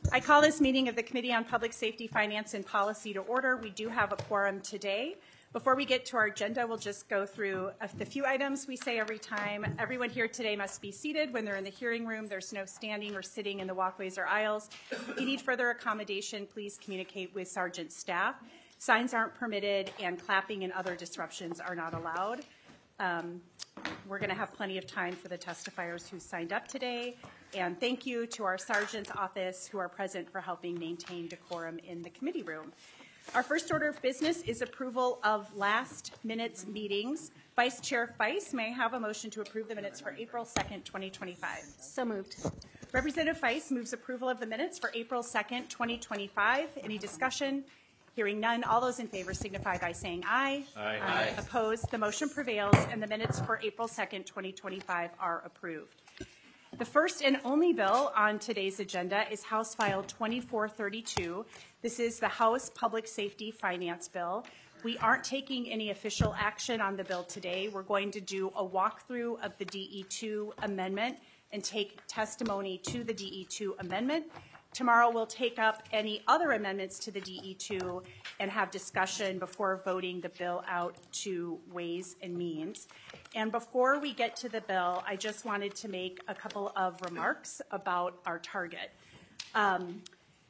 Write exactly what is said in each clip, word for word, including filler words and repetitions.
I call this meeting of the Committee on Public Safety, Finance, and Policy to order. We do have a quorum today. Before we get to our agenda, we'll just go through the few items we say every time. Everyone here today must be seated when they're in the hearing room. There's no standing or sitting in the walkways or aisles. If you need further accommodation, please communicate with Sergeant staff. Signs aren't permitted, and clapping and other disruptions are not allowed. Um, we're going to have plenty of time for the testifiers who signed up today. And thank you to our sergeant's office who are present for helping maintain decorum in the committee room. Our first order of business is approval of last minute's meetings. Vice Chair Feist, may I have a motion to approve the minutes for April second, twenty twenty-five? So moved. Representative Feist moves approval of the minutes for April second, twenty twenty-five. Any discussion? Hearing none, all those in favor signify by saying aye. Aye. Aye. Opposed? The motion prevails, and the minutes for April second, twenty twenty-five are approved. The first and only bill on today's agenda is House File twenty-four thirty-two. This is the House Public Safety Finance Bill. We aren't taking any official action on the bill today. We're going to do a walkthrough of the D E two amendment and take testimony to the D E two amendment. Tomorrow we'll take up any other amendments to the D E two and have discussion before voting the bill out to Ways and Means. And before we get to the bill, I just wanted to make a couple of remarks about our target. Um,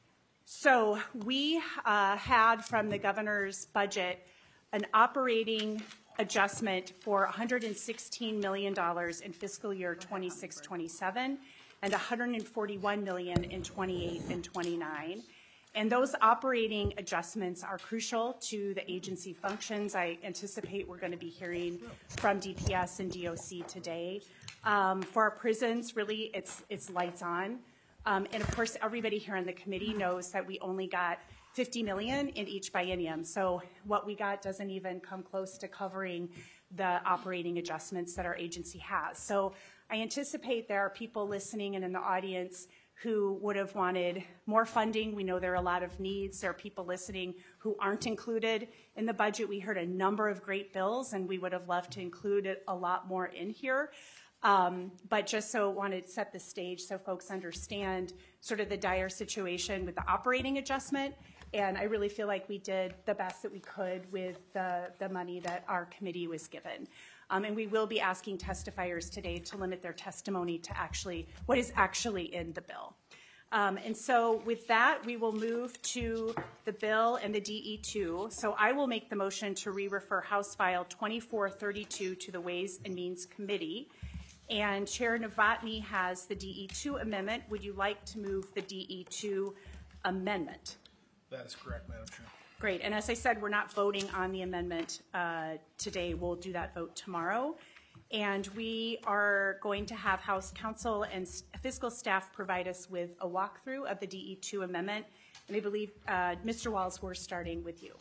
so we uh, had from the governor's budget an operating adjustment for one hundred sixteen million dollars in fiscal year twenty-six twenty-seven and one hundred forty-one million dollars in twenty-eight and twenty-nine. And those operating adjustments are crucial to the agency functions. I anticipate we're going to be hearing from D P S and D O C today. Um, for our prisons, really, it's, it's lights on. Um, and of course, everybody here on the committee knows that we only got fifty million dollars in each biennium. So what we got doesn't even come close to covering the operating adjustments that our agency has. So I anticipate there are people listening and in the audience who would have wanted more funding. We know there are a lot of needs. There are people listening who aren't included in the budget. We heard a number of great bills, and we would have loved to include a lot more in here. Um, but just so wanted to set the stage so folks understand sort of the dire situation with the operating adjustment. And I really feel like we did the best that we could with the, the money that our committee was given. Um, and we will be asking testifiers today to limit their testimony to actually what is actually in the bill. Um, and so with that, we will move to the bill and the D E two. So I will make the motion to re-refer House File twenty-four thirty-two to the Ways and Means Committee. And Chair Novotny has the D E two amendment. Would you like to move the D E two amendment? That is correct, Madam Chair. Great. And as I said, we're not voting on the amendment uh, today. We'll do that vote tomorrow. And we are going to have House Counsel and fiscal staff provide us with a walkthrough of the D E two amendment. And I believe, uh, Mister Walls, we're starting with you.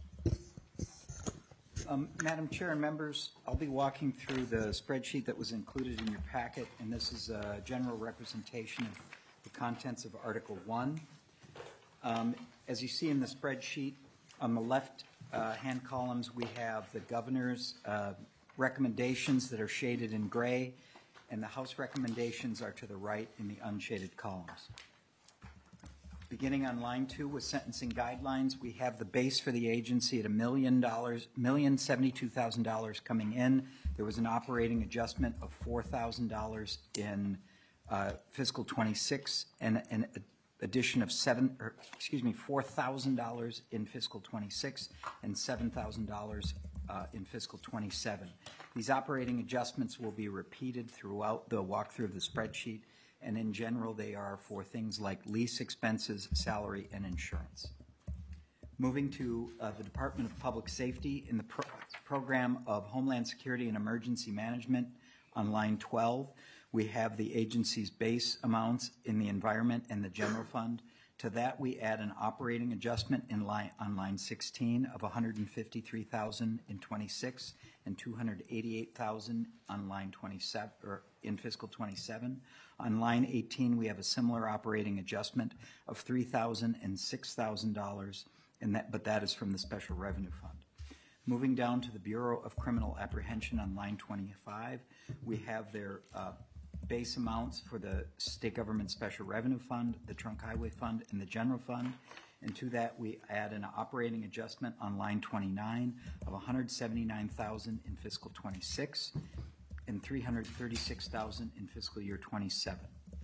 Um, Madam Chair and members, I'll be walking through the spreadsheet that was included in your packet, and this is a general representation of the contents of Article one. Um, as you see in the spreadsheet, on the left uh, hand columns, we have the governor's uh, recommendations that are shaded in gray, and the House recommendations are to the right in the unshaded columns. Beginning on line two with sentencing guidelines, we have the base for the agency at a million dollars, million seventy-two thousand dollars coming in. There was an operating adjustment of four thousand dollars in uh, fiscal twenty-six and an addition of seven, or excuse me, four thousand dollars in fiscal twenty-six and seven thousand dollars uh, in fiscal twenty-seven. These operating adjustments will be repeated throughout the walkthrough of the spreadsheet. And in general, they are for things like lease expenses, salary, and insurance. Moving to uh, the Department of Public Safety in the pro program of Homeland Security and Emergency Management on line twelve, we have the agency's base amounts in the environment and the general fund. To that, we add an operating adjustment in line, on line sixteen of one hundred fifty-three thousand dollars in twenty-six and two hundred eighty-eight thousand dollars on line twenty-seven, or in fiscal twenty-seven. On line eighteen, we have a similar operating adjustment of three thousand dollars and six thousand dollars, and that, but that is from the Special Revenue Fund. Moving down to the Bureau of Criminal Apprehension on line twenty-five, we have their uh, base amounts for the State Government Special Revenue Fund, the Trunk Highway Fund, and the General Fund. And to that, we add an operating adjustment on line twenty-nine of one hundred seventy-nine thousand dollars in fiscal twenty-six and three hundred thirty-six thousand dollars in fiscal year twenty-seven.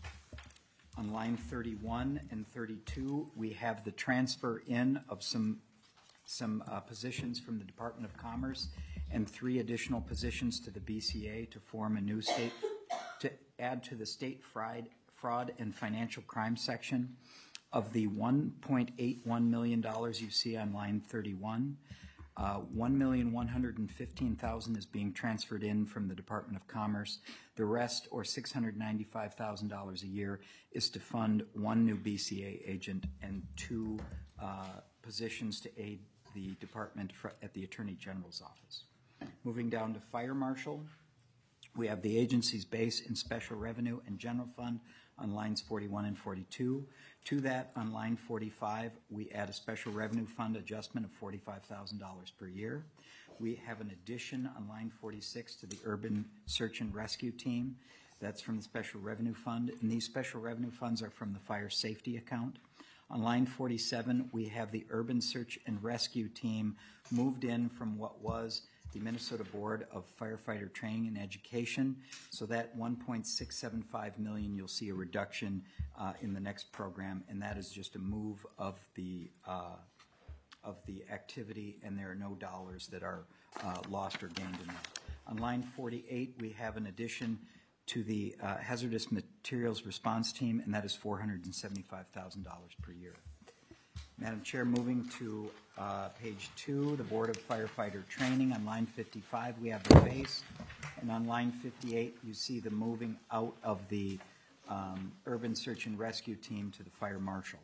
On line thirty-one and thirty-two, we have the transfer in of some, some uh, positions from the Department of Commerce and three additional positions to the B C A to form a new state, to add to the state fraud, fraud and financial crime section. Of the one point eight one million dollars you see on line thirty-one, uh, one million one hundred fifteen thousand dollars is being transferred in from the Department of Commerce. The rest, or six hundred ninety-five thousand dollars a year, is to fund one new B C A agent and two uh, positions to aid the department for, at the Attorney General's office. Moving down to Fire Marshal, we have the agency's base in Special Revenue and General Fund on lines forty-one and forty-two. To that, on line forty-five, we add a Special Revenue Fund adjustment of forty-five thousand dollars per year. We have an addition on line forty-six to the Urban Search and Rescue Team. That's from the Special Revenue Fund, and these Special Revenue Funds are from the Fire Safety account. On line forty-seven, we have the Urban Search and Rescue Team moved in from what was the Minnesota Board of Firefighter Training and Education. So that one point six seven five million dollars, you'll see a reduction uh, in the next program, and that is just a move of the uh, of the activity, and there are no dollars that are uh, lost or gained in that. On line forty-eight, we have an addition to the uh, Hazardous Materials Response Team, and that is four hundred seventy-five thousand dollars per year. Madam Chair, moving to uh, page two, the Board of Firefighter Training. On line fifty-five, we have the base, and on line fifty-eight, you see the moving out of the um, Urban Search and Rescue Team to the Fire Marshal.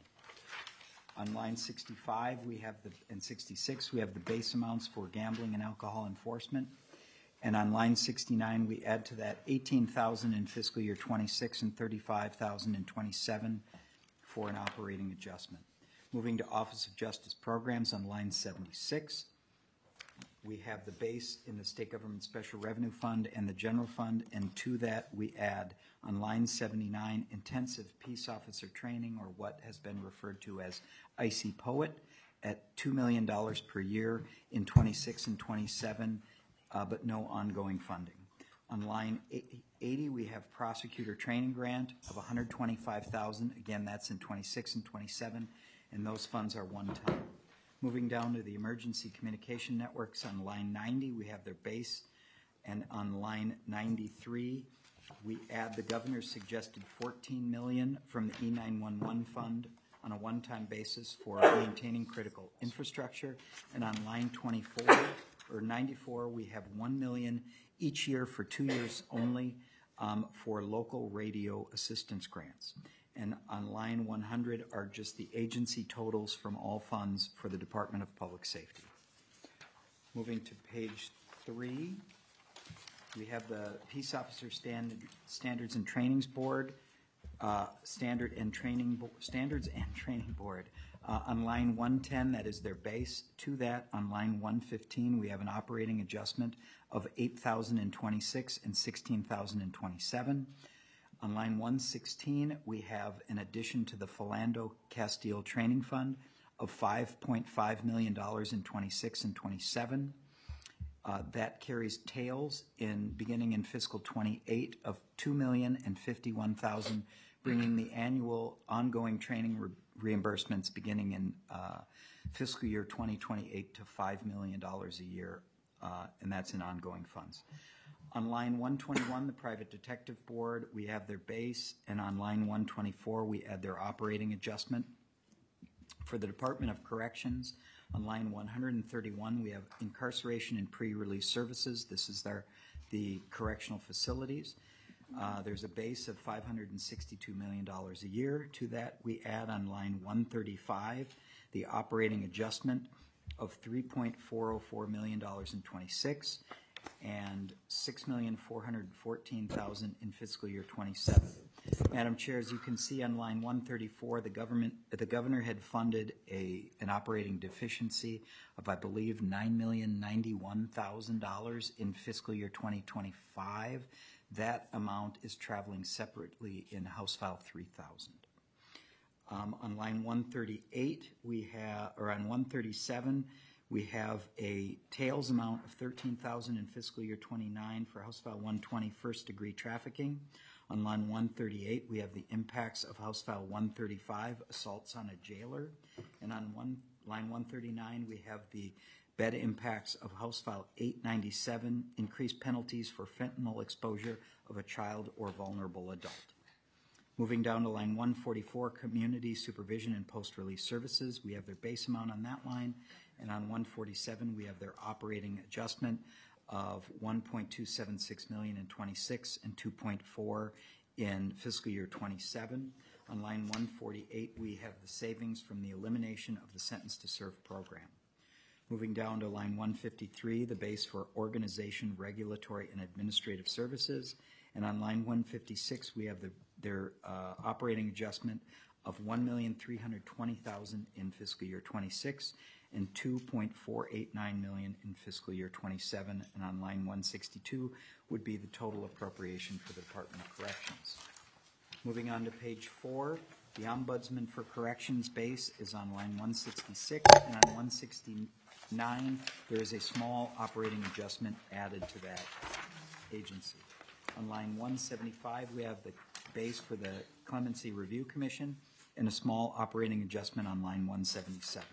On line sixty-five, we have the, and sixty-six, we have the base amounts for gambling and alcohol enforcement. And on line sixty-nine, we add to that eighteen thousand dollars in fiscal year twenty-six and thirty-five thousand dollars in twenty-seven for an operating adjustment. Moving to Office of Justice Programs on line seventy-six, we have the base in the State Government Special Revenue Fund and the General Fund, and to that we add on line seventy-nine intensive peace officer training, or what has been referred to as I C E P O E T, at two million dollars per year in twenty-six and twenty-seven, uh, but no ongoing funding. On line eighty, we have prosecutor training grant of one hundred twenty-five thousand dollars. Again, that's in twenty-six and twenty-seven, and those funds are one-time. Moving down to the emergency communication networks, on line ninety, we have their base, and on line ninety-three, we add the governor's suggested fourteen million dollars from the E nine one one fund on a one-time basis for maintaining critical infrastructure, and on line twenty-four, or ninety-four, we have one million dollars each year for two years only um, for local radio assistance grants. And on line one hundred are just the agency totals from all funds for the Department of Public Safety. Moving to page three, we have the Peace Officer Standard, Standards and Trainings Board, uh, Standard and Training Bo- Standards and Training Board. Uh, on line one ten, that is their base. To that, on line one fifteen, we have an operating adjustment of eight thousand twenty-six and sixteen thousand twenty-seven. On line one sixteen, we have an addition to the Philando Castile Training Fund of five point five million dollars in twenty-six and twenty-seven. Uh, that carries tails in beginning in fiscal twenty-eight of two million fifty-one thousand, bringing the annual ongoing training re- reimbursements beginning in uh, fiscal year twenty twenty-eight to five million dollars a year, uh, and that's in ongoing funds. On line one twenty-one, the Private Detective Board, we have their base, and on line one twenty-four, we add their operating adjustment. For the Department of Corrections, on line one thirty-one, we have incarceration and pre-release services. This is their, the correctional facilities. Uh, there's a base of five hundred sixty-two million dollars a year. To that, we add on line one thirty-five the operating adjustment of three point four oh four million dollars in twenty-six and six million four hundred fourteen thousand dollars in fiscal year twenty-seven. Madam Chair, as you can see on line one thirty-four, the government, the governor had funded a an operating deficiency of, I believe, nine million ninety-one thousand dollars in fiscal year twenty twenty-five. That amount is traveling separately in House File three thousand. Um, on line one thirty-eight, we have, or on one thirty-seven, we have a tails amount of thirteen thousand in fiscal year twenty-nine for House File one twenty, first degree trafficking. On line one thirty-eight, we have the impacts of House File one thirty-five, assaults on a jailer. And on one, line one thirty-nine, we have the bed impacts of House File eight ninety-seven, increased penalties for fentanyl exposure of a child or vulnerable adult. Moving down to line one forty-four, community supervision and post-release services, we have their base amount on that line. And on one forty-seven, we have their operating adjustment of one point two seven six million in twenty-six and two point four in fiscal year twenty-seven. On line one forty-eight, we have the savings from the elimination of the Sentence to Serve program. Moving down to line one fifty-three, the base for organization, regulatory, and administrative services. And on line one fifty-six, we have the, their uh, operating adjustment of one million three hundred twenty thousand dollars in fiscal year twenty-six and two point four eight nine million dollars in fiscal year twenty-seven. And on line one sixty-two would be the total appropriation for the Department of Corrections. Moving on to page four, the Ombudsman for Corrections base is on line one sixty-six, and on one sixty-nine, there is a small operating adjustment added to that agency. On line one seventy-five, we have the base for the Clemency Review Commission and a small operating adjustment on line one seventy-seven.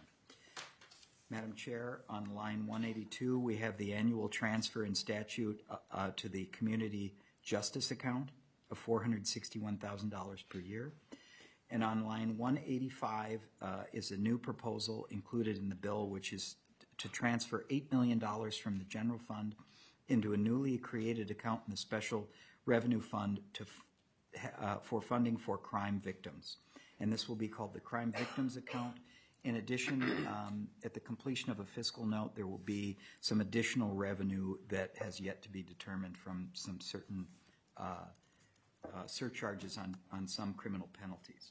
Madam Chair, on line one eighty-two, we have the annual transfer in statute uh, uh, to the Community Justice account of four hundred sixty-one thousand dollars per year. And on line one eighty-five uh, is a new proposal included in the bill, which is to transfer eight million dollars from the general fund into a newly created account in the Special Revenue Fund to, uh, for funding for crime victims. And this will be called the Crime Victims Account. In addition, um, at the completion of a fiscal note, there will be some additional revenue that has yet to be determined from some certain uh, uh, surcharges on, on some criminal penalties.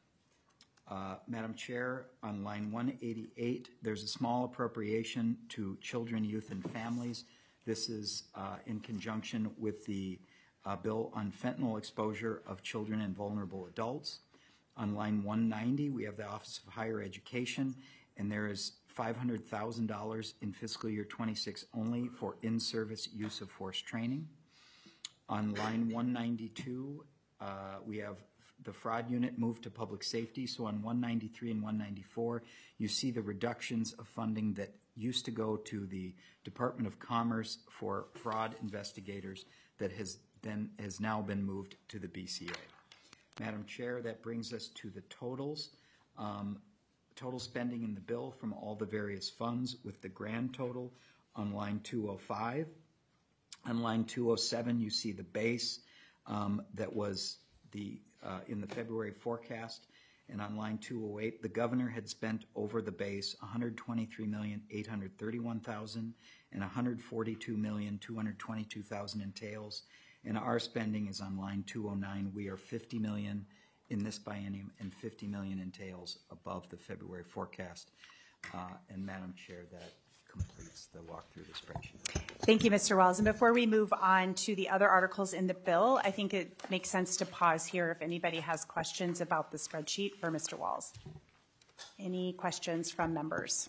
Uh, Madam Chair, on line one eighty-eight, there's a small appropriation to children, youth, and families. This is uh, in conjunction with the uh, bill on fentanyl exposure of children and vulnerable adults. On line one ninety, we have the Office of Higher Education, and there is five hundred thousand dollars in fiscal year twenty-six only for in-service use of force training. On line one ninety-two, uh, we have the fraud unit moved to public safety. So on one ninety-three and one ninety-four, you see the reductions of funding that used to go to the Department of Commerce for fraud investigators that has been has now been moved to the B C A. Madam Chair, that brings us to the totals. Um, total spending in the bill from all the various funds with the grand total on line two oh five. On line two oh seven, you see the base um, that was the uh, in the February forecast. And on line two oh eight, the governor had spent over the base one hundred twenty-three million eight hundred thirty-one thousand dollars and one hundred forty-two million two hundred twenty-two thousand dollars in tails. And our spending is on line two oh nine. We are fifty million dollars in this biennium and fifty million dollars in tails above the February forecast. Uh, and Madam Chair, that completes the walk through the spreadsheet. Thank you, Mister Walls. And before we move on to the other articles in the bill, I think it makes sense to pause here if anybody has questions about the spreadsheet for Mister Walls. Any questions from members?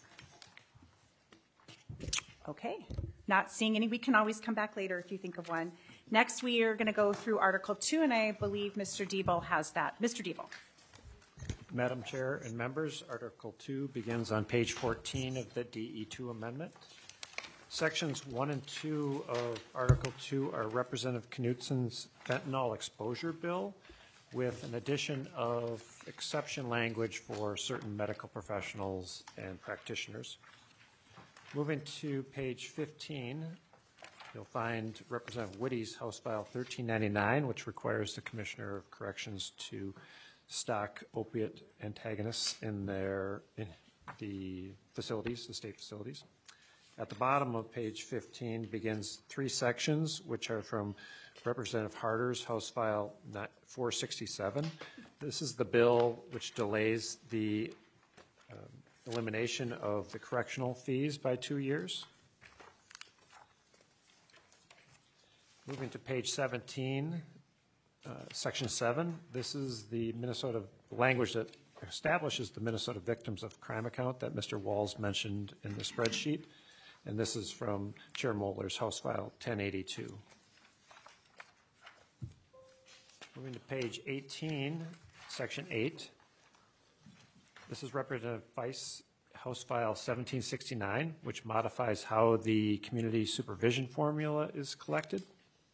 Okay, not seeing any. We can always come back later if you think of one. Next, we are going to go through Article two, and I believe Mister Diebel has that. Mister Diebel. Madam Chair and members, Article two begins on page fourteen of the D E two amendment. Sections one and two of Article two are Representative Knutson's fentanyl exposure bill with an addition of exception language for certain medical professionals and practitioners. Moving to page fifteen, you'll find Representative Whitty's House File thirteen ninety-nine, which requires the Commissioner of Corrections to stock opiate antagonists in their in the facilities, the state facilities. At the bottom of page fifteen begins three sections, which are from Representative Harder's House File four sixty-seven. This is the bill which delays the um, elimination of the correctional fees by two years. Moving to page seventeen, uh, section seven. This is the Minnesota language that establishes the Minnesota Victims of Crime account that Mister Walls mentioned in the spreadsheet. And this is from Chair Moeller's House File ten eighty-two. Moving to page eighteen, section eight. This is Representative Vice House File seventeen sixty-nine, which modifies how the community supervision formula is collected,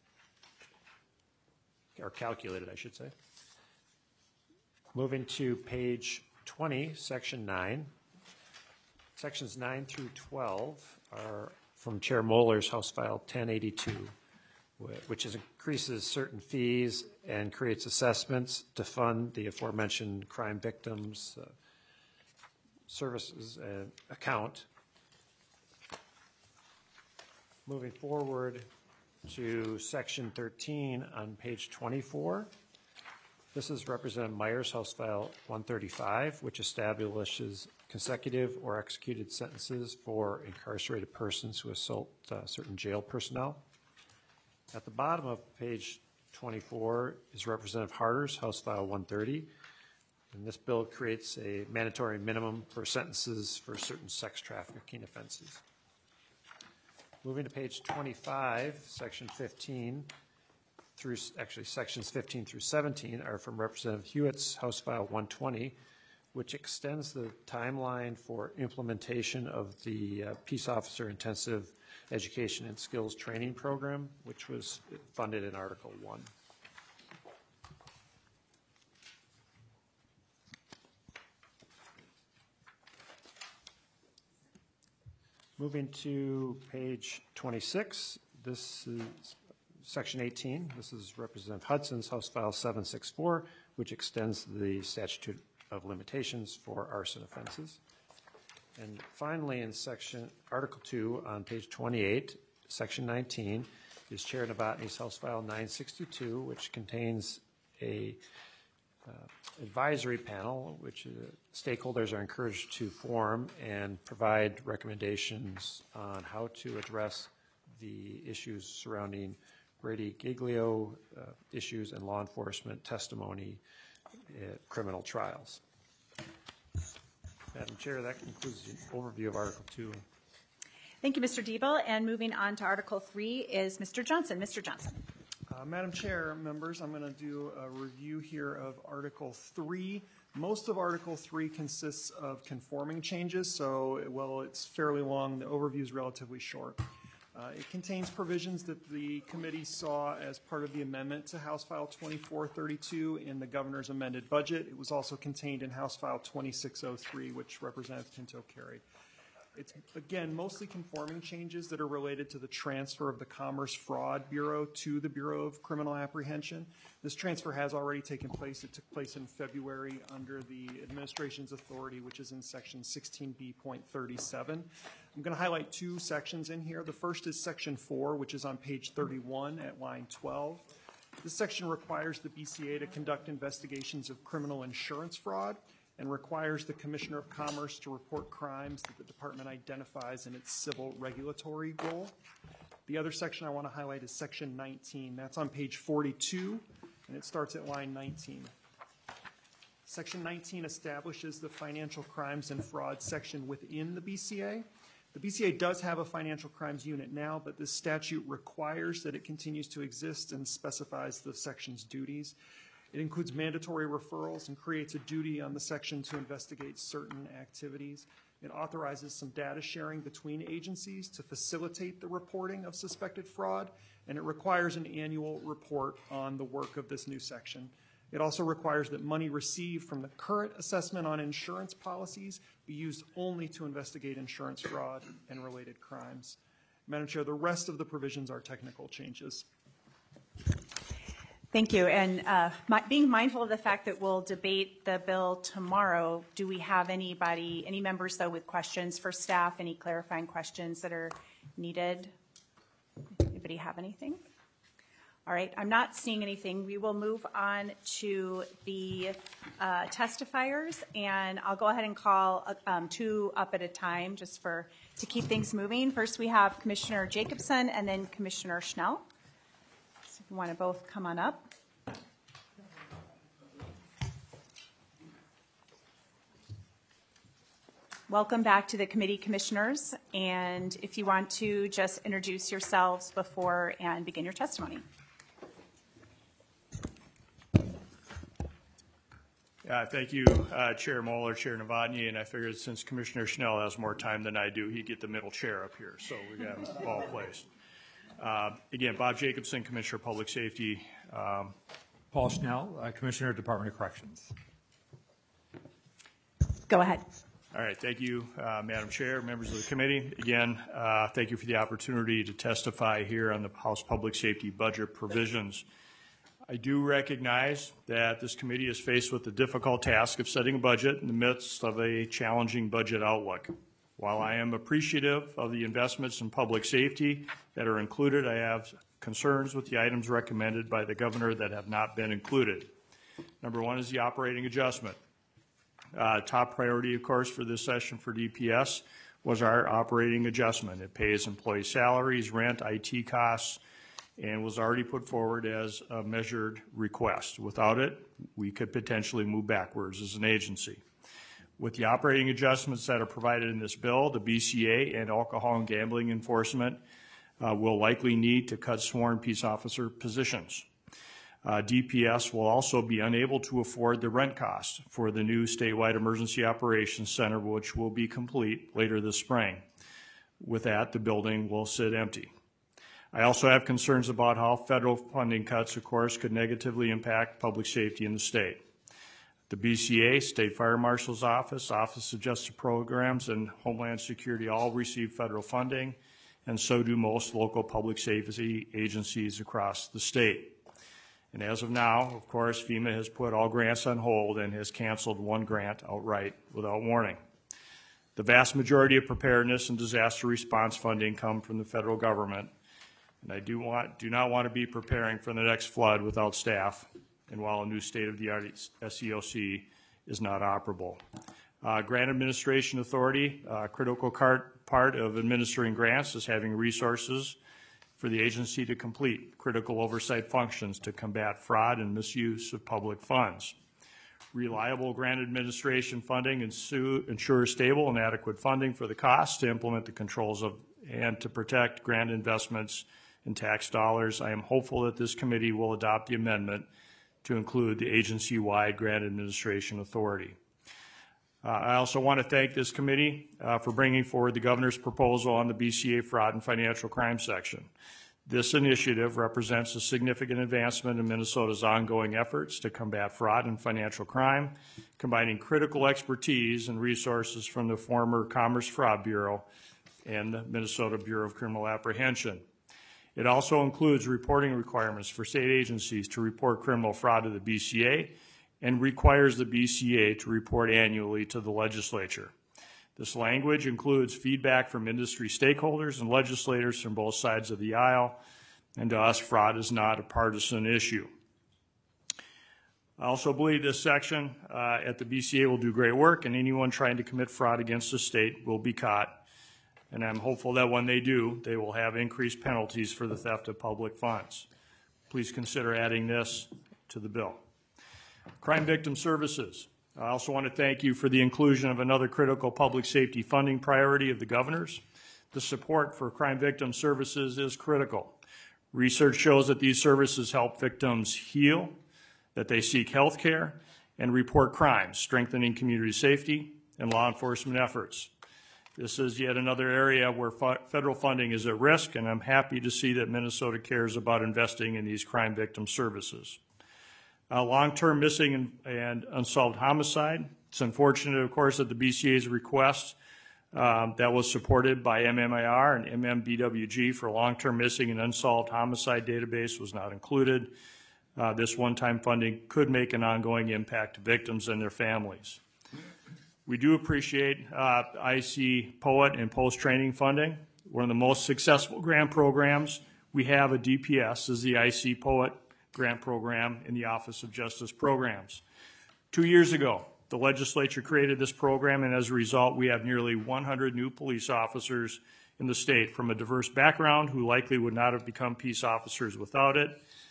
or calculated, I should say. Moving to page twenty, section nine. Sections nine through twelve are from Chair Moeller's House File ten eighty-two, which is, increases certain fees and creates assessments to fund the aforementioned crime victims uh, services uh, account. Moving forward to section thirteen on page twenty-four. This is Representative Myers' House File one thirty-five, which establishes consecutive or executed sentences for incarcerated persons who assault uh, certain jail personnel. At the bottom of page twenty-four is Representative Harder's House File one thirty, and this bill creates a mandatory minimum for sentences for certain sex trafficking offenses. Moving to page twenty-five, section fifteen, through actually sections fifteen through seventeen are from Representative Hewitt's House File one twenty, which extends the timeline for implementation of the uh, Peace Officer Intensive Education and Skills Training Program, which was funded in Article one. Moving to page twenty-six, this is section eighteen. This is Representative Hudson's House File seven sixty-four, which extends the statute of limitations for arson offenses. And finally, in section Article two on page twenty-eight, section nineteen, is Chair Novotny's House File nine sixty-two, which contains a uh, advisory panel, which uh, stakeholders are encouraged to form and provide recommendations on how to address the issues surrounding Brady Giglio uh, issues and law enforcement testimony at criminal trials. Madam Chair, that concludes the overview of Article two. Thank you, Mister Diebel. And moving on to Article three is Mister Johnson. Mister Johnson. Uh, Madam Chair, members, I'm going to do a review here of Article three. Most of Article three consists of conforming changes, so while it's fairly long, the overview is relatively short. Uh, it contains provisions that the committee saw as part of the amendment to House File twenty-four thirty-two in the governor's amended budget. It was also contained in House File twenty-six oh three, which Representative Pinto carried. It's, again, mostly conforming changes that are related to the transfer of the Commerce Fraud Bureau to the Bureau of Criminal Apprehension. This transfer has already taken place. It took place in February under the administration's authority, which is in section sixteen B point thirty-seven. I'm going to highlight two sections in here. The first is section four, which is on page thirty-one at line twelve. This section requires the B C A to conduct investigations of criminal insurance fraud and requires the Commissioner of Commerce to report crimes that the department identifies in its civil regulatory role. The other section I want to highlight is section nineteen. That's on page forty-two, and it starts at line nineteen. Section nineteen establishes the financial crimes and fraud section within the B C A. The B C A does have a financial crimes unit now, but this statute requires that it continues to exist and specifies the section's duties. It includes mandatory referrals and creates a duty on the section to investigate certain activities. It authorizes some data sharing between agencies to facilitate the reporting of suspected fraud, and it requires an annual report on the work of this new section. It also requires that money received from the current assessment on insurance policies be used only to investigate insurance fraud and related crimes. Madam Chair, the rest of the provisions are technical changes. Thank you. And uh, my, being mindful of the fact that we'll debate the bill tomorrow, do we have anybody, any members, though, with questions for staff, any clarifying questions that are needed? Anybody have anything? All right, I'm not seeing anything. We will move on to the uh, testifiers, and I'll go ahead and call uh, um, two up at a time just for to keep things moving. First, we have Commissioner Jacobson and then Commissioner Schnell. You want to both come on up? Welcome back to the committee, commissioners. And if you want to just introduce yourselves before and begin your testimony. Uh, thank you, uh, Chair Moeller, Chair Novotny, and I figured since Commissioner Schnell has more time than I do, he'd get the middle chair up here, so we got him all placed. Uh, again, Bob Jacobson, Commissioner of Public Safety. Um, Paul Schnell, uh, Commissioner, Department of Corrections. Go ahead. All right, thank you, uh, Madam Chair, members of the committee. Again, uh, thank you for the opportunity to testify here on the House Public Safety budget provisions. I do recognize that this committee is faced with the difficult task of setting a budget in the midst of a challenging budget outlook. While I am appreciative of the investments in public safety that are included, I have concerns with the items recommended by the governor that have not been included. Number one is the operating adjustment. Uh, top priority, of course, for this session for D P S was our operating adjustment. It pays employee salaries, rent, I T costs, and was already put forward as a measured request. Without it, we could potentially move backwards as an agency. With the operating adjustments that are provided in this bill, the B C A and alcohol and gambling enforcement uh, will likely need to cut sworn peace officer positions. Uh, D P S will also be unable to afford the rent costs for the new statewide emergency operations center, which will be complete later this spring. With that, the building will sit empty. I also have concerns about how federal funding cuts, of course, could negatively impact public safety in the state. The B C A, State Fire Marshal's Office, Office of Justice Programs, and Homeland Security all receive federal funding, and so do most local public safety agencies across the state. And as of now, of course, FEMA has put all grants on hold and has canceled one grant outright without warning. The vast majority of preparedness and disaster response funding come from the federal government, and I do want, do not want to be preparing for the next flood without staff, and while a new state-of-the-art S E O C is not operable. Uh, Grant Administration Authority, uh, critical part, part of administering grants is having resources for the agency to complete critical oversight functions to combat fraud and misuse of public funds. Reliable grant administration funding ensures stable and adequate funding for the costs to implement the controls of and to protect grant investments and tax dollars. I am hopeful that this committee will adopt the amendment to include the agency-wide grant administration authority. Uh, I also want to thank this committee uh, for bringing forward the governor's proposal on the B C A fraud and financial crime section. This initiative represents a significant advancement in Minnesota's ongoing efforts to combat fraud and financial crime, combining critical expertise and resources from the former Commerce Fraud Bureau and the Minnesota Bureau of Criminal Apprehension. It also includes reporting requirements for state agencies to report criminal fraud to the B C A and requires the B C A to report annually to the legislature. This language includes feedback from industry stakeholders and legislators from both sides of the aisle, and to us, fraud is not a partisan issue. I also believe this section uh, at the B C A will do great work, and anyone trying to commit fraud against the state will be caught. And I'm hopeful that when they do, they will have increased penalties for the theft of public funds. Please consider adding this to the bill. Crime Victim Services. I also want to thank you for the inclusion of another critical public safety funding priority of the governor's. The support for crime victim services is critical. Research shows that these services help victims heal, that they seek health care, and report crimes, strengthening community safety and law enforcement efforts. This is yet another area where federal funding is at risk, and I'm happy to see that Minnesota cares about investing in these crime victim services. Uh, long-term missing and, and unsolved homicide. It's unfortunate, of course, that the B C A's request um, that was supported by M M I R and M M B W G for long-term missing and unsolved homicide database was not included. Uh, this one-time funding could make an ongoing impact to victims and their families. We do appreciate uh, I C POET and post-training funding. One of the most successful grant programs we have at D P S is the I C POET grant program in the Office of Justice Programs. Two years ago, the legislature created this program, and as a result, we have nearly one hundred new police officers in the state from a diverse background who likely would not have become peace officers without it.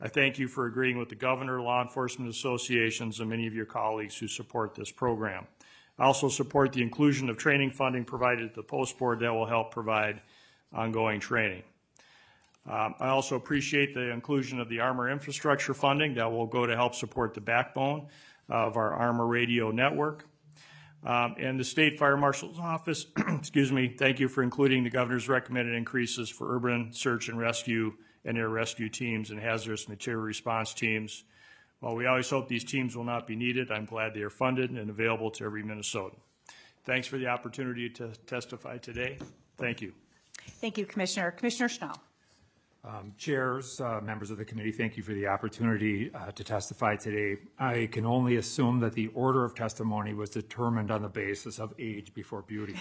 I thank you for agreeing with the governor, law enforcement associations, and many of your colleagues who support this program. I also support the inclusion of training funding provided at the Post Board that will help provide ongoing training. Um, I also appreciate the inclusion of the Armor infrastructure funding that will go to help support the backbone of our Armor radio network. Um, and the State Fire Marshal's Office, excuse me, thank you for including the governor's recommended increases for urban search and rescue and air rescue teams and hazardous material response teams. While we always hope these teams will not be needed, I'm glad they are funded and available to every Minnesotan. Thanks for the opportunity to testify today. Thank you. Thank you, Commissioner. Commissioner Schnell. Um, Chairs, uh, members of the committee, thank you for the opportunity uh, to testify today. I can only assume that the order of testimony was determined on the basis of age before beauty.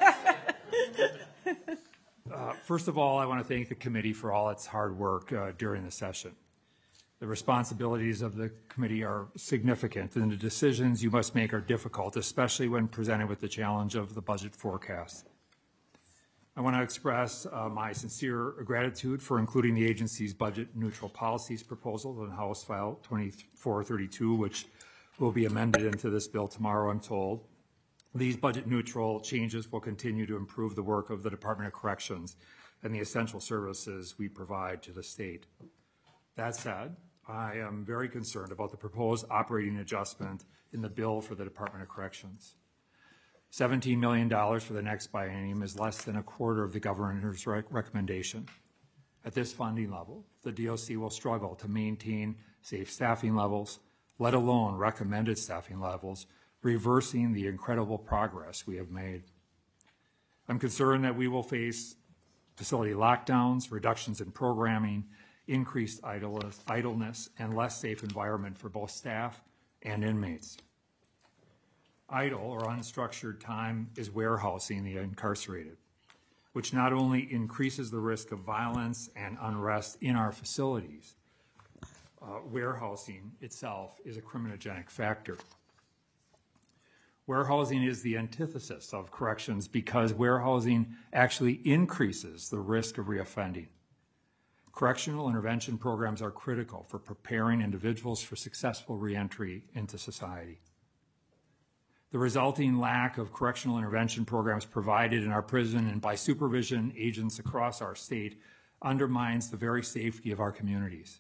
uh, first of all, I want to thank the committee for all its hard work uh, during the session. The responsibilities of the committee are significant, and the decisions you must make are difficult, especially when presented with the challenge of the budget forecast. I want to express uh, my sincere gratitude for including the agency's budget neutral policies proposal in House File twenty-four thirty-two, which will be amended into this bill tomorrow, I'm told. These budget neutral changes will continue to improve the work of the Department of Corrections and the essential services we provide to the state. That said, I am very concerned about the proposed operating adjustment in the bill for the Department of Corrections. seventeen million dollars for the next biennium is less than a quarter of the governor's rec recommendation. At this funding level, the D O C will struggle to maintain safe staffing levels, let alone recommended staffing levels, reversing the incredible progress we have made. I'm concerned that we will face facility lockdowns, reductions in programming, increased idleness, idleness, and less safe environment for both staff and inmates. Idle or unstructured time is warehousing the incarcerated, which not only increases the risk of violence and unrest in our facilities, uh, warehousing itself is a criminogenic factor. Warehousing is the antithesis of corrections because warehousing actually increases the risk of reoffending. Correctional intervention programs are critical for preparing individuals for successful reentry into society. The resulting lack of correctional intervention programs provided in our prison and by supervision agents across our state undermines the very safety of our communities.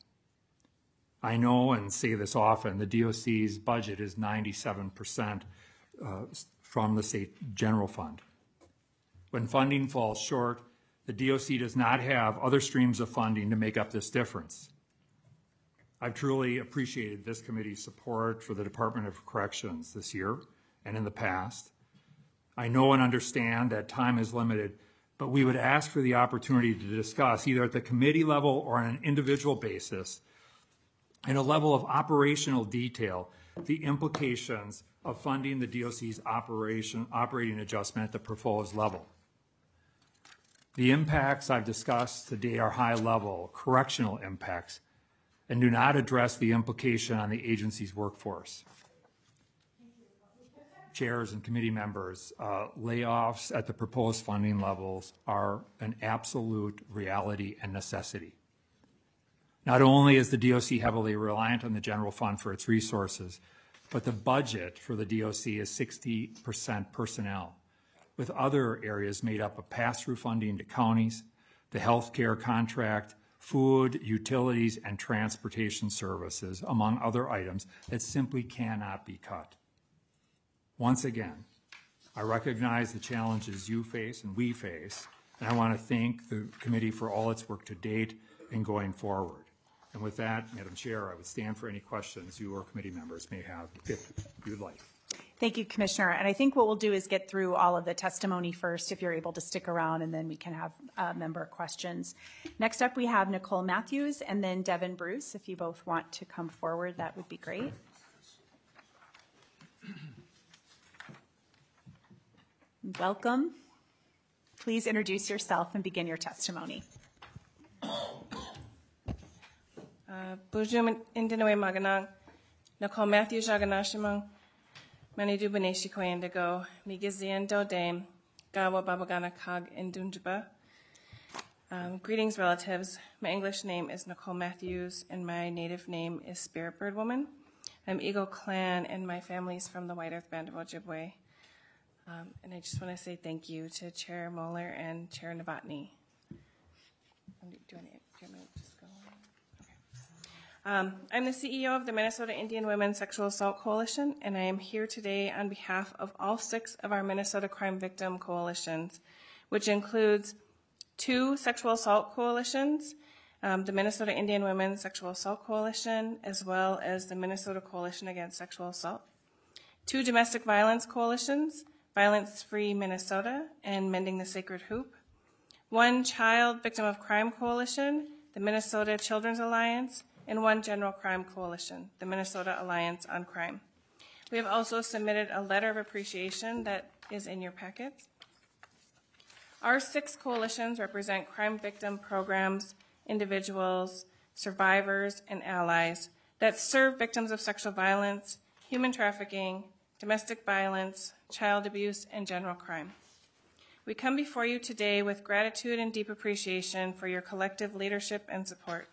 I know and say this often, the D O C's budget is ninety-seven percent uh, from the state general fund. When funding falls short, the D O C does not have other streams of funding to make up this difference. I've truly appreciated this committee's support for the Department of Corrections this year and in the past. I know and understand that time is limited, but we would ask for the opportunity to discuss, either at the committee level or on an individual basis, in a level of operational detail, the implications of funding the D O C's operation, operating adjustment at the proposed level. The impacts I've discussed today are high-level correctional impacts and do not address the implication on the agency's workforce. Chairs and committee members, uh, layoffs at the proposed funding levels are an absolute reality and necessity. Not only is the D O C heavily reliant on the general fund for its resources, but the budget for the D O C is sixty percent personnel, with other areas made up of pass-through funding to counties, the healthcare contract, food, utilities, and transportation services, among other items that simply cannot be cut. Once again, I recognize the challenges you face and we face, and I want to thank the committee for all its work to date and going forward. And with that, Madam Chair, I would stand for any questions you or committee members may have, if you would like. Thank you, Commissioner. And I think what we'll do is get through all of the testimony first, if you're able to stick around, and then we can have uh, member questions. Next up, we have Nicole Matthews and then Devin Bruce. If you both want to come forward, that would be great. Welcome. Please introduce yourself and begin your testimony. Bujum Indinoe Maganang, Nicole Matthews Jaganashimang, Manidu Beneshi Koyendago, Migazian Dodame, Gawa Babagana Kag Indunjaba. Um, greetings, relatives. My English name is Nicole Matthews, and my native name is Spirit Bird Woman. I'm Eagle Clan, and my family is from the White Earth Band of Ojibwe. Um, and I just want to say thank you to Chair Moeller and Chair Novotny. Do you want to just go on? Okay. Um, I'm the C E O of the Minnesota Indian Women Sexual Assault Coalition, and I am here today on behalf of all six of our Minnesota Crime Victim Coalitions, which includes two sexual assault coalitions, um, the Minnesota Indian Women Sexual Assault Coalition, as well as the Minnesota Coalition Against Sexual Assault, two domestic violence coalitions, Violence Free Minnesota and Mending the Sacred Hoop, one child victim of crime coalition, the Minnesota Children's Alliance, and one general crime coalition, the Minnesota Alliance on Crime. We have also submitted a letter of appreciation that is in your packets. Our six coalitions represent crime victim programs, individuals, survivors, and allies that serve victims of sexual violence, human trafficking, domestic violence, child abuse, and general crime. We come before you today with gratitude and deep appreciation for your collective leadership and support.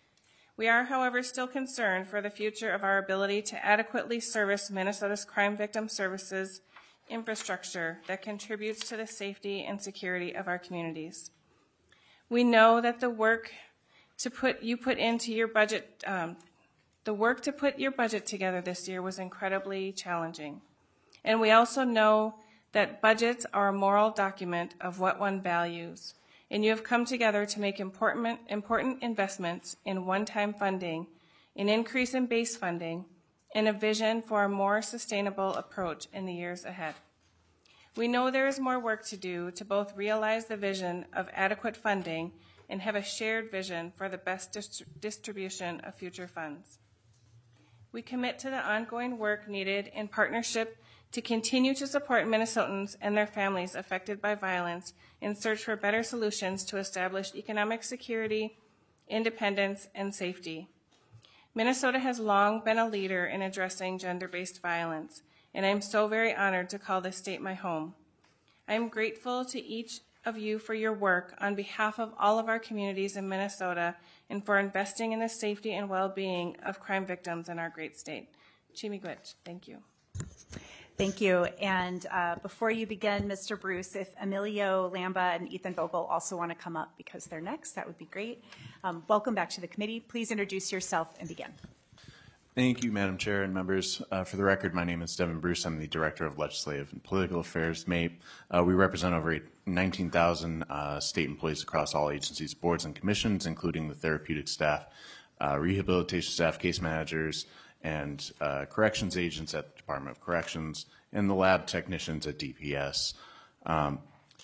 We are, however, still concerned for the future of our ability to adequately service Minnesota's crime victim services infrastructure that contributes to the safety and security of our communities. We know that the work to put you put into your budget, um, the work to put your budget together this year was incredibly challenging. And we also know that budgets are a moral document of what one values, and you have come together to make important, important investments in one-time funding, an increase in base funding, and a vision for a more sustainable approach in the years ahead. We know there is more work to do to both realize the vision of adequate funding and have a shared vision for the best dist- distribution of future funds. We commit to the ongoing work needed in partnership to continue to support Minnesotans and their families affected by violence in search for better solutions to establish economic security, independence, and safety. Minnesota has long been a leader in addressing gender-based violence, and I'm so very honored to call this state my home. I am grateful to each of you for your work on behalf of all of our communities in Minnesota and for investing in the safety and well-being of crime victims in our great state. Chi-miigwech, thank you. Thank you. And uh, before you begin, Mister Bruce, if Emilio Lamba and Ethan Vogel also want to come up because they're next, that would be great. Um, welcome back to the committee. Please introduce yourself and begin. Thank you, Madam Chair and members. Uh, for the record, my name is Devin Bruce. I'm the Director of Legislative and Political Affairs, M A P. Uh, we represent over nineteen thousand uh, state employees across all agencies, boards, and commissions, including the therapeutic staff, uh, rehabilitation staff, case managers, and uh, corrections agents at the Department of Corrections, and the lab technicians at D P S. Um,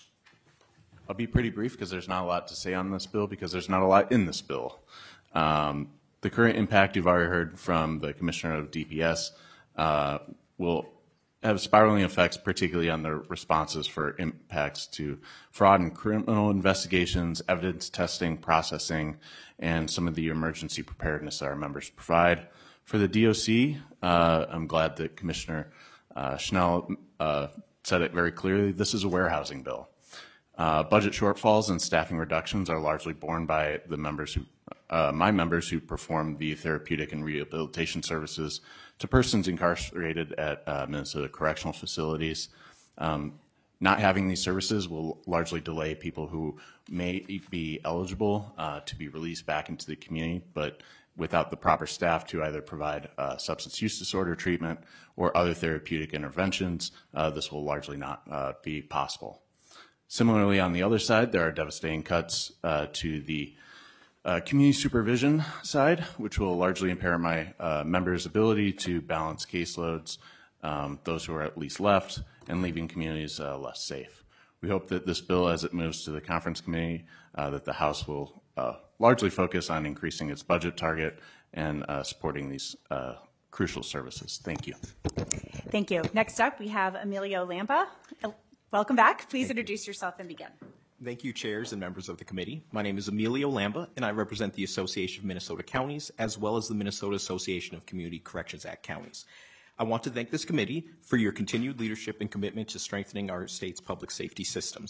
I'll be pretty brief because there's not a lot to say on this bill because there's not a lot in this bill. Um, the current impact you've already heard from the Commissioner of D P S uh, will have spiraling effects, particularly on the responses for impacts to fraud and criminal investigations, evidence testing, processing, and some of the emergency preparedness that our members provide. For the D O C, uh, I'm glad that Commissioner uh, Schnell uh, said it very clearly. This is a warehousing bill. Uh, budget shortfalls and staffing reductions are largely borne by the members who, uh, my members who perform the therapeutic and rehabilitation services to persons incarcerated at uh, Minnesota correctional facilities. Um, not having these services will largely delay people who may be eligible uh, to be released back into the community, but without the proper staff to either provide uh, substance use disorder treatment or other therapeutic interventions, uh, this will largely not uh, be possible. Similarly, on the other side, there are devastating cuts uh, to the uh, community supervision side, which will largely impair my uh, members' ability to balance caseloads, um, those who are at least left, and leaving communities uh, less safe. We hope that this bill, as it moves to the conference committee, uh, that the House will uh, largely focus on increasing its budget target and uh, supporting these uh, crucial services. Thank you. Thank you. Next up, we have Emilio Lamba. Welcome back. Please introduce yourself and begin. Thank you, chairs and members of the committee. My name is Emilio Lamba, and I represent the Association of Minnesota Counties, as well as the Minnesota Association of Community Corrections Act Counties. I want to thank this committee for your continued leadership and commitment to strengthening our state's public safety systems.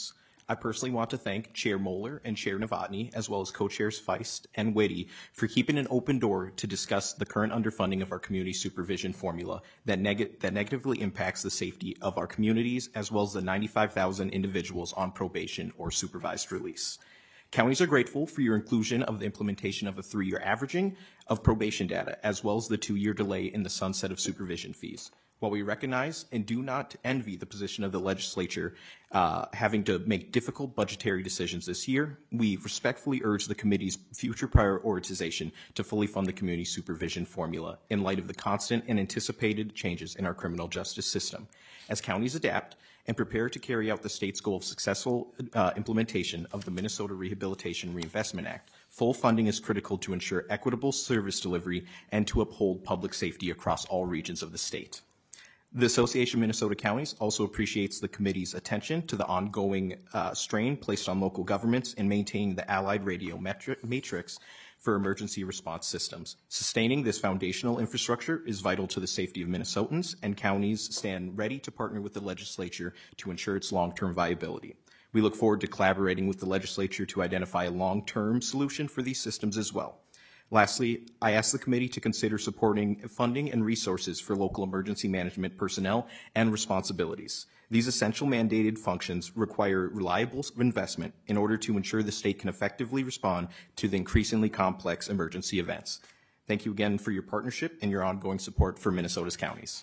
I personally want to thank Chair Moeller and Chair Novotny, as well as co-chairs Feist and Whitty, for keeping an open door to discuss the current underfunding of our community supervision formula that, neg- that negatively impacts the safety of our communities, as well as the ninety-five thousand individuals on probation or supervised release. Counties are grateful for your inclusion of the implementation of a three-year averaging of probation data, as well as the two-year delay in the sunset of supervision fees. While we recognize and do not envy the position of the legislature uh, having to make difficult budgetary decisions this year, we respectfully urge the committee's future prioritization to fully fund the community supervision formula in light of the constant and anticipated changes in our criminal justice system. As counties adapt and prepare to carry out the state's goal of successful uh, implementation of the Minnesota Rehabilitation Reinvestment Act, full funding is critical to ensure equitable service delivery and to uphold public safety across all regions of the state. The Association of Minnesota Counties also appreciates the committee's attention to the ongoing uh, strain placed on local governments in maintaining the Allied Radio metri- matrix for emergency response systems. Sustaining this foundational infrastructure is vital to the safety of Minnesotans, and counties stand ready to partner with the legislature to ensure its long-term viability. We look forward to collaborating with the legislature to identify a long-term solution for these systems as well. Lastly, I ask the committee to consider supporting funding and resources for local emergency management personnel and responsibilities. These essential mandated functions require reliable investment in order to ensure the state can effectively respond to the increasingly complex emergency events. Thank you again for your partnership and your ongoing support for Minnesota's counties.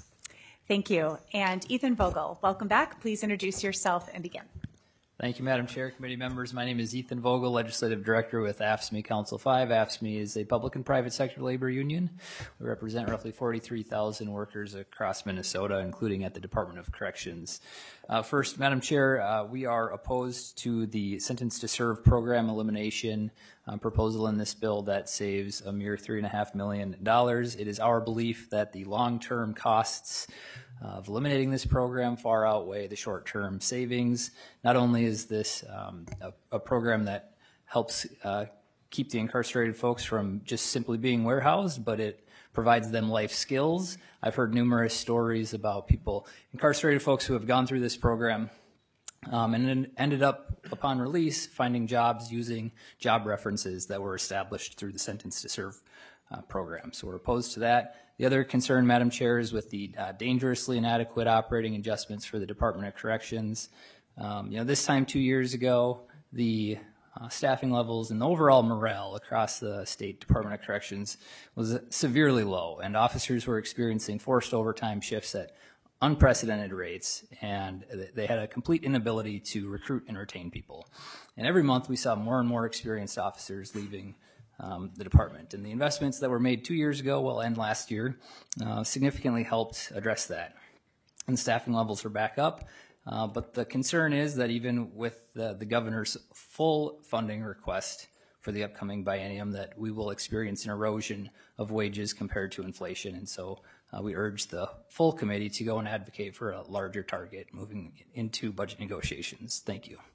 Thank you. And Ethan Vogel, welcome back. Please introduce yourself and begin. Thank you, Madam Chair, committee members. My name is Ethan Vogel, Legislative Director with A F S C M E Council five. A F S C M E is a public and private sector labor union. We represent roughly forty-three thousand workers across Minnesota, including at the Department of Corrections. Uh, first, Madam Chair, uh, we are opposed to the sentence to serve program elimination uh, proposal in this bill that saves a mere three and a half million dollars. It is our belief that the long-term costs of eliminating this program far outweigh the short-term savings. Not only is this um, a, a program that helps uh, keep the incarcerated folks from just simply being warehoused, but it provides them life skills. I've heard numerous stories about people, incarcerated folks who have gone through this program um, and then ended up, upon release, finding jobs using job references that were established through the Sentence to Serve uh, program. So we're opposed to that. The other concern, Madam Chair, is with the uh, dangerously inadequate operating adjustments for the Department of Corrections. Um, you know, this time two years ago, the uh, staffing levels and the overall morale across the State Department of Corrections was severely low, and officers were experiencing forced overtime shifts at unprecedented rates, and they had a complete inability to recruit and retain people. And every month we saw more and more experienced officers leaving Um, the department. And the investments that were made two years ago, well, and last year, uh, significantly helped address that. And staffing levels are back up. Uh, but the concern is that even with the, the governor's full funding request for the upcoming biennium, that we will experience an erosion of wages compared to inflation. And so uh, we urge the full committee to go and advocate for a larger target moving into budget negotiations. Thank you.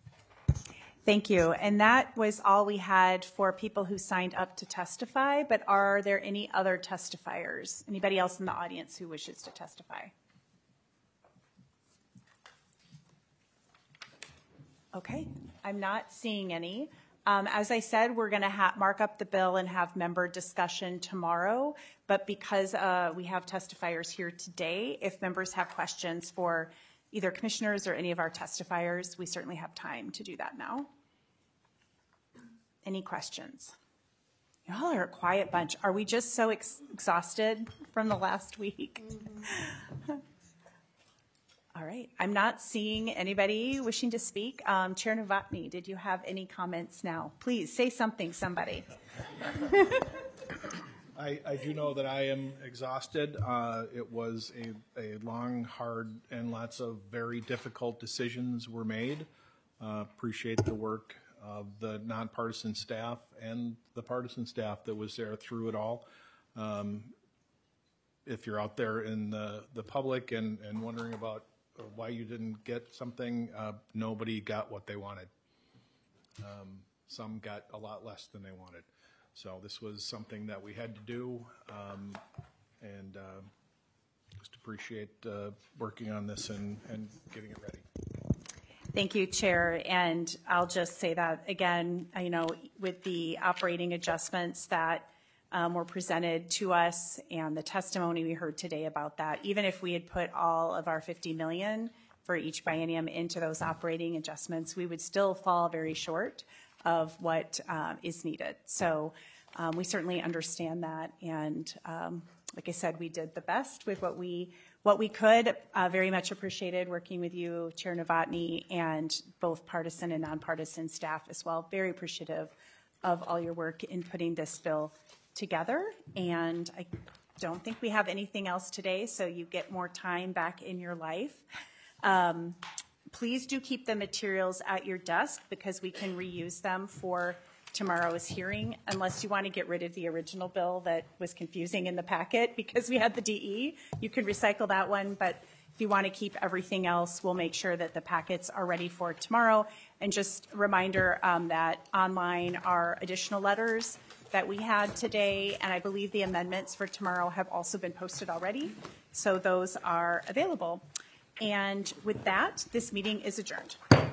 Thank you. And that was all we had for people who signed up to testify, but are there any other testifiers? Anybody else in the audience who wishes to testify? Okay, I'm not seeing any. Um, as I said, we're going to ha- mark up the bill and have member discussion tomorrow, but because uh, we have testifiers here today, if members have questions for either commissioners or any of our testifiers, we certainly have time to do that now. Any questions? Y'all are a quiet bunch. Are we just so ex- exhausted from the last week? Mm-hmm. All right. I'm not seeing anybody wishing to speak. Um, Chair Novotny, did you have any comments now? Please say something, somebody. I, I do know that I am exhausted. Uh, it was a, a long, hard, and lots of very difficult decisions were made. Uh, appreciate the work of the nonpartisan staff and the partisan staff that was there through it all. Um, if you're out there in the, the public and, and wondering about why you didn't get something, uh, nobody got what they wanted. Um, some got a lot less than they wanted. So this was something that we had to do, um, and uh, just appreciate uh, working on this and, and getting it ready. Thank you, Chair. And I'll just say that again, you know, with the operating adjustments that um, were presented to us and the testimony we heard today about that, even if we had put all of our fifty million for each biennium into those operating adjustments, we would still fall very short of what uh, is needed. So um, we certainly understand that. And um, like I said, we did the best with what we What we could. Uh, very much appreciated working with you, Chair Novotny, and both partisan and nonpartisan staff as well. Very appreciative of all your work in putting this bill together. And I don't think we have anything else today, so you get more time back in your life. Um, please do keep the materials at your desk because we can reuse them for tomorrow's hearing, unless you want to get rid of the original bill that was confusing in the packet because we had the D E. You could recycle that one, but if you want to keep everything else, we'll make sure that the packets are ready for tomorrow. And just a reminder um, that online are additional letters that we had today, and I believe the amendments for tomorrow have also been posted already, so those are available. And with that, this meeting is adjourned.